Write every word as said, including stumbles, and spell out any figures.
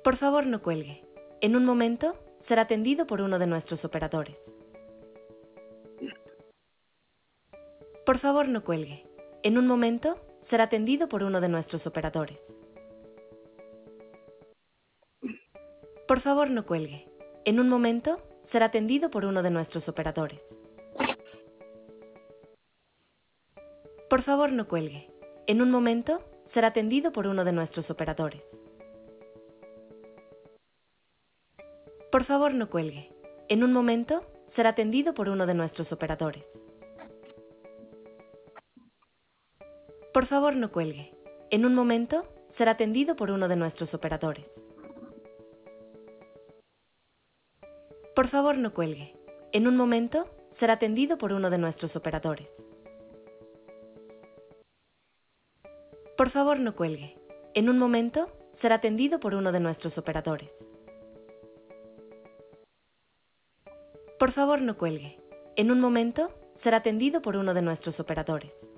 Por favor, no cuelgue. En un momento, será atendido por uno de nuestros operadores. Por favor, no cuelgue. En un momento, será atendido por uno de nuestros operadores. Por favor, no cuelgue. En un momento, será atendido por uno de nuestros operadores. Por favor, no cuelgue. En un momento, será atendido por uno de nuestros operadores. Por favor, no cuelgue. En un momento, será atendido por uno de nuestros operadores. Por favor, no cuelgue. En un momento, será atendido por uno de nuestros operadores. Por favor, no cuelgue. En un momento, será atendido por uno de nuestros operadores. Por favor, no cuelgue. En un momento, será atendido por uno de nuestros operadores. Por favor, no cuelgue. En un momento, será atendido por uno de nuestros operadores.